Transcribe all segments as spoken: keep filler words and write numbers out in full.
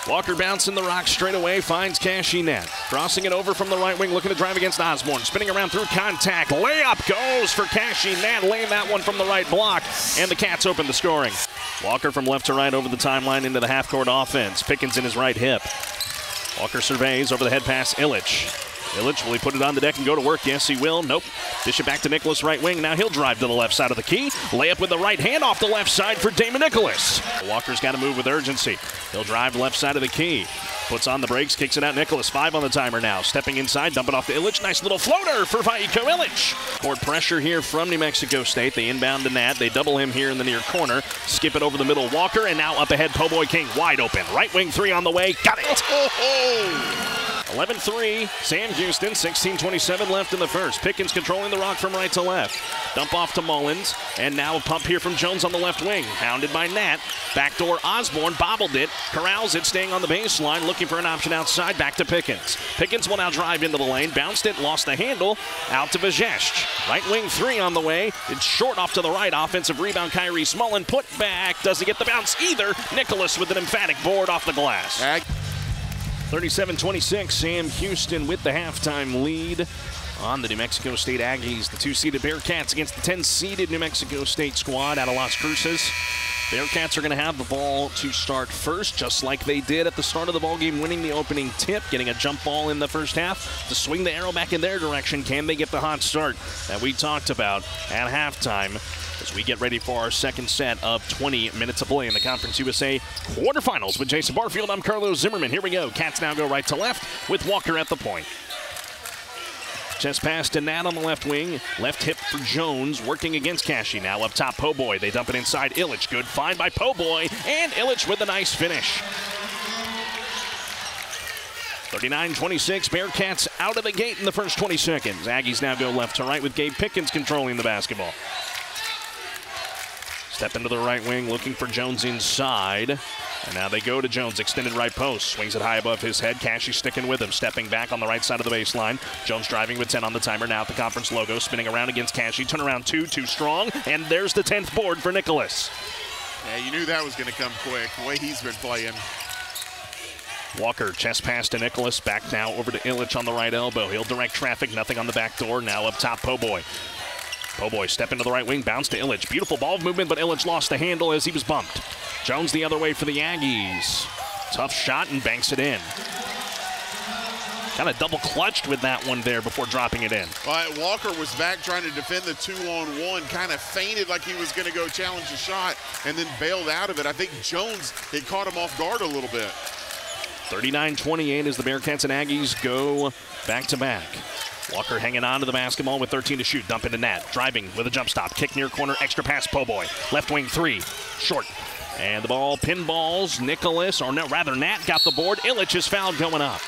Walker bouncing the rock straight away, finds Cashy Nat. Crossing it over from the right wing, looking to drive against Osborne. Spinning around through contact. Layup goes for Cashy Nat, laying that one from the right block, and the Cats open the scoring. Walker from left to right over the timeline into the half-court offense. Pickens in his right hip. Walker surveys over the head pass, Illich. Illich, will he put it on the deck and go to work? Yes, he will. Nope. Dish it back to Nicholas, right wing. Now he'll drive to the left side of the key. Layup with the right hand off the left side for Damon Nicholas. Walker's got to move with urgency. He'll drive left side of the key. Puts on the brakes, kicks it out. Nicholas, five on the timer now. Stepping inside, dump it off to Illich. Nice little floater for Vaiko Illich. Court pressure here from New Mexico State. They inbound to Nat. They double him here in the near corner. Skip it over the middle. Walker, and now up ahead, Po Boy King wide open. Right wing three on the way. Got it. eleven three, Sam Houston, sixteen twenty-seven left in the first. Pickens controlling the rock from right to left. Dump off to Mullins, and now a pump here from Jones on the left wing. Hounded by Nat. Backdoor Osborne, bobbled it, corrals it, staying on the baseline, looking for an option outside, back to Pickens. Pickens will now drive into the lane, bounced it, lost the handle, out to Vajesh. Right wing three on the way. It's short off to the right. Offensive rebound, Kyrie Smullen, put back. Doesn't get the bounce either. Nicholas with an emphatic board off the glass. thirty-seven twenty-six, Sam Houston with the halftime lead on the New Mexico State Aggies. The two-seeded Bearcats against the ten-seeded New Mexico State squad out of Las Cruces. Bearcats are going to have the ball to start first, just like they did at the start of the ballgame, winning the opening tip, getting a jump ball in the first half to swing the arrow back in their direction. Can they get the hot start that we talked about at halftime as we get ready for our second set of twenty minutes of play in the Conference U S A quarterfinals with Jason Barfield? I'm Carlos Zimmerman. Here we go. Cats now go right to left with Walker at the point. Chest pass to Nat on the left wing. Left hip for Jones, working against Cashy. Now up top, Po Boy. They dump it inside. Illich, good find by Po Boy, and Illich with a nice finish. thirty-nine twenty-six, Bearcats out of the gate in the first twenty seconds. Aggies now go left to right with Gabe Pickens controlling the basketball. Step into the right wing, looking for Jones inside. And now they go to Jones, extended right post. Swings it high above his head. Cashy sticking with him, stepping back on the right side of the baseline. Jones driving with ten on the timer. Now at the conference logo, spinning around against Cashy. Turn around two, too strong. And there's the tenth board for Nicholas. Yeah, you knew that was going to come quick, the way he's been playing. Walker, chest pass to Nicholas. Back now over to Illich on the right elbow. He'll direct traffic, nothing on the back door. Now up top, Po Boy. Po Boy step into the right wing, bounce to Illich. Beautiful ball movement, but Illich lost the handle as he was bumped. Jones the other way for the Aggies. Tough shot and banks it in. Kind of double clutched with that one there before dropping it in. Well, Walker was back trying to defend the two-on-one, kind of feinted like he was going to go challenge the shot, and then bailed out of it. I think Jones had caught him off guard a little bit. thirty-nine twenty-eight as the Bearcats and Aggies go back-to-back. Walker hanging on to the basketball with thirteen to shoot. Dump into Nat. Driving with a jump stop. Kick near corner. Extra pass. Po Boy. Left wing three. Short. And the ball pinballs. Nicholas, or no, rather Nat got the board. Illich is fouled going up.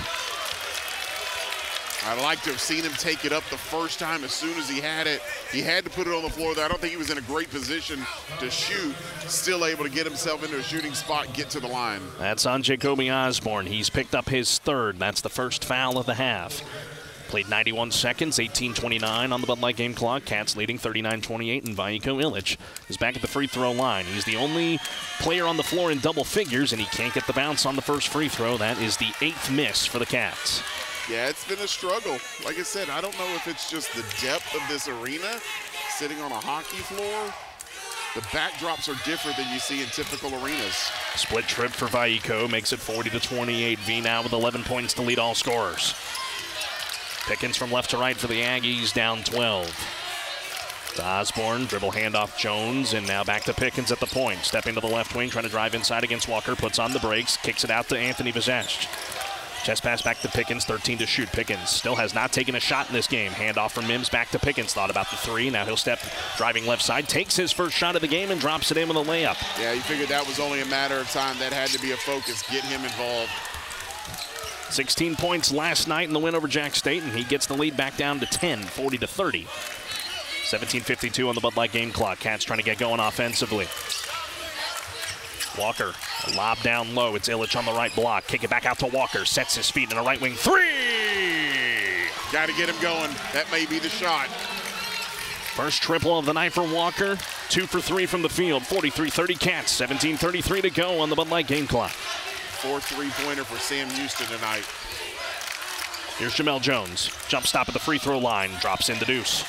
I'd like to have seen him take it up the first time as soon as he had it. He had to put it on the floor there. I don't think he was in a great position to shoot. Still able to get himself into a shooting spot and get to the line. That's on Jacoby Osborne. He's picked up his third. That's the first foul of the half. Played ninety-one seconds, eighteen twenty-nine on the Bud Light game clock. Cats leading thirty-nine twenty-eight, and Vaiko Illich is back at the free throw line. He's the only player on the floor in double figures, and he can't get the bounce on the first free throw. That is the eighth miss for the Cats. Yeah, it's been a struggle. Like I said, I don't know if it's just the depth of this arena, sitting on a hockey floor. The backdrops are different than you see in typical arenas. Split trip for Vaiko makes it forty to twenty-eight. V now with eleven points to lead all scorers. Pickens from left to right for the Aggies, down twelve. To Osborne, dribble handoff Jones, and now back to Pickens at the point. Stepping to the left wing, trying to drive inside against Walker, puts on the brakes, kicks it out to Anthony Vajesh. Chest pass back to Pickens, thirteen to shoot. Pickens still has not taken a shot in this game. Handoff from Mims back to Pickens, thought about the three. Now he'll step driving left side, takes his first shot of the game and drops it in with a layup. Yeah, you figured that was only a matter of time. That had to be a focus, get him involved. sixteen points last night in the win over Jack State, and he gets the lead back down to ten, forty to thirty. seventeen fifty-two on the Bud Light game clock. Cats trying to get going offensively. Walker, a lob down low. It's Illich on the right block. Kick it back out to Walker. Sets his feet in a right wing three. Got to get him going. That may be the shot. First triple of the night for Walker. Two for three from the field. forty-three thirty Cats. seventeen thirty-three to go on the Bud Light game clock. fourth three-pointer for Sam Houston tonight. Here's Jamel Jones. Jump stop at the free throw line. Drops in the deuce.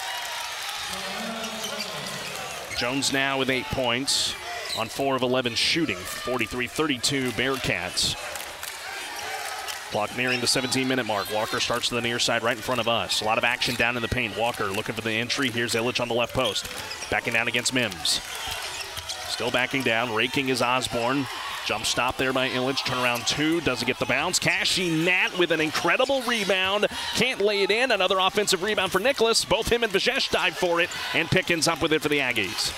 Jones now with eight points on four of eleven shooting. forty-three thirty-two Bearcats. Clock nearing the seventeen-minute mark. Walker starts to the near side right in front of us. A lot of action down in the paint. Walker looking for the entry. Here's Illich on the left post. Backing down against Mims. Still backing down. Raking is Osborne. Jump stop there by Illich. Turnaround two. Doesn't get the bounce. Cashy Nat with an incredible rebound. Can't lay it in. Another offensive rebound for Nicholas. Both him and Vajesh dive for it. And Pickens up with it for the Aggies.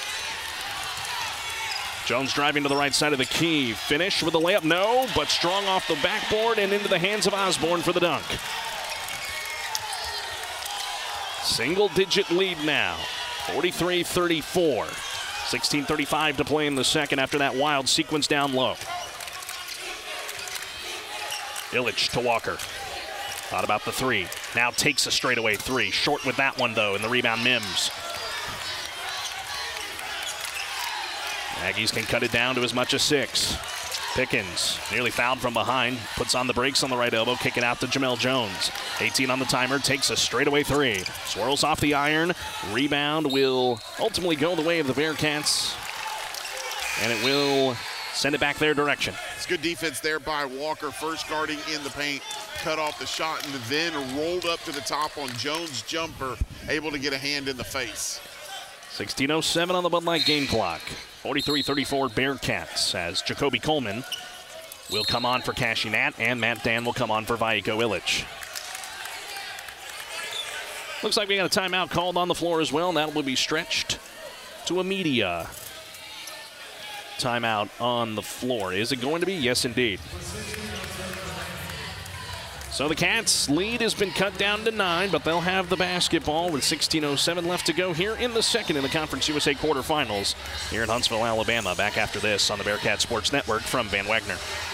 Jones driving to the right side of the key. Finish with a layup. No, but strong off the backboard and into the hands of Osborne for the dunk. Single-digit lead now. forty-three thirty-four. sixteen thirty-five to play in the second after that wild sequence down low. Illich to Walker. Thought about the three. Now takes a straightaway three. Short with that one, though, and the rebound Mims. Aggies can cut it down to as much as six. Pickens, nearly fouled from behind, puts on the brakes on the right elbow, kick it out to Jamel Jones. eighteen on the timer, takes a straightaway three. Swirls off the iron. Rebound will ultimately go the way of the Bearcats, and it will send it back their direction. It's good defense there by Walker, first guarding in the paint, cut off the shot, and then rolled up to the top on Jones' jumper, able to get a hand in the face. sixteen oh seven on the Bud Light game clock. forty-three thirty-four Bearcats as Jacoby Coleman will come on for Cashy Nat, and Matt Dan will come on for Vaiko Illich. Looks like we got a timeout called on the floor as well, and that will be stretched to a media timeout on the floor. Is it going to be? Yes, indeed. So the Cats' lead has been cut down to nine, but they'll have the basketball with sixteen oh seven left to go here in the second in the Conference U S A quarterfinals here in Huntsville, Alabama. Back after this on the Bearcat Sports Network from Van Wagner.